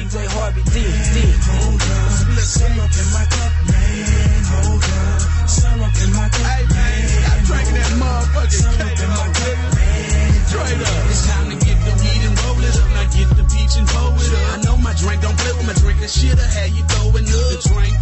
DJ Harvey D. Split syrup in my cup, man. Hold up. Syrup in my cup. Hey man, stop drinking that motherfucking syrup in my cup, man. Straight up. It's time to get the weed and roll it up. Now get the peach and pull it up. I know my drink don't play with my drink. That shit'll have you throwing up. The drink